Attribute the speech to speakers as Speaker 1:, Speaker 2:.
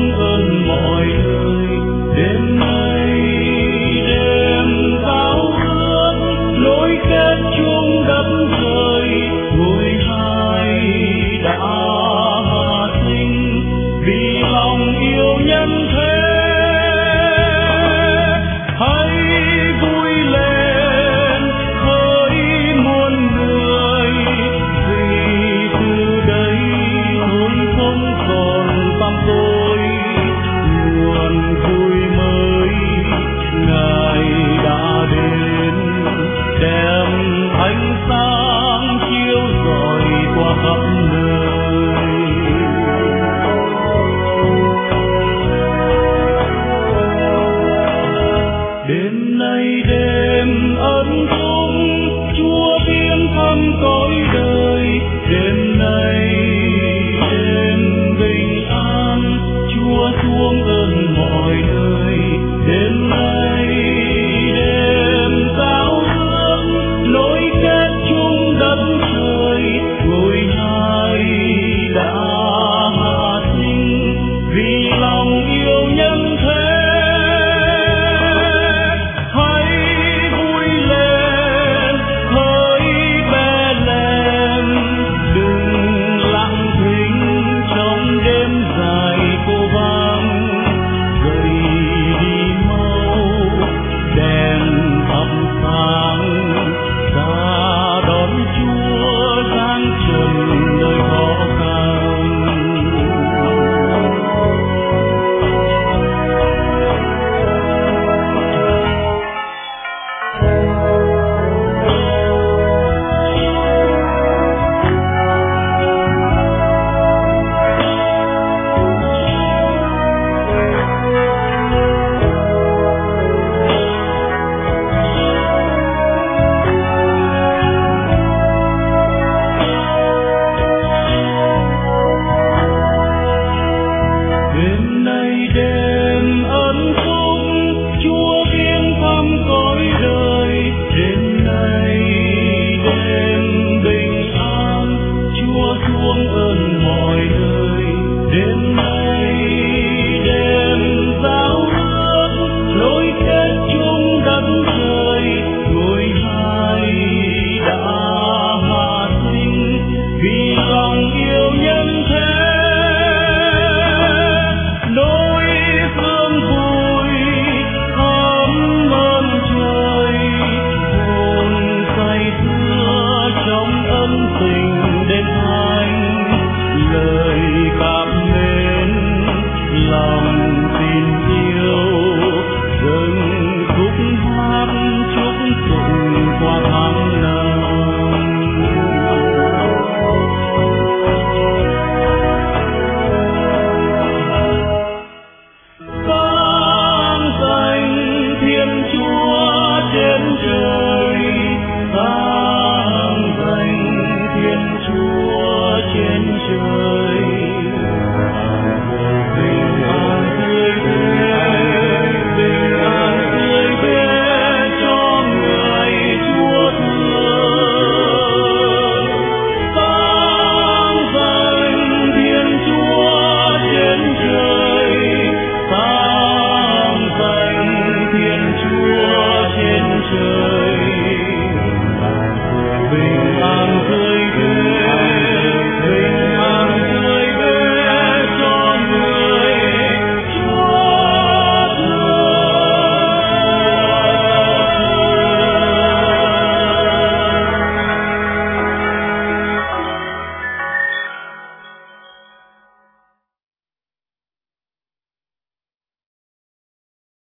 Speaker 1: xuống ơn mọi nơi. Đêm nay đêm giao ước nối kết chung đất trời, người hai đã hạ sinh vì lòng yêu nhân thế. Hãy vui lên hỡi muôn người, vì từ đây hương không còn tăm tối. Nguồn vui mới Ngài đã đến, đem ánh sáng chiếu rọi qua khắp nơi. Đêm nay đêm ân phúc Chúa viếng thăm cõi đời. Đêm nay đêm bình an Chúa xuống ơn mọi nơi. Đêm nay đêm giao ước nối kết chung đất trời, người hai đã hạ sinh vì lòng yêu nhân thế. Hãy vui lên hỡi Bethlehem, đừng lặng thinh trong đêm dài cô vắng. Dậy đi mau đèn thắp sáng, ra đón Chúa giáng trần nơi khó khăn. Đêm nay đêm ân phúc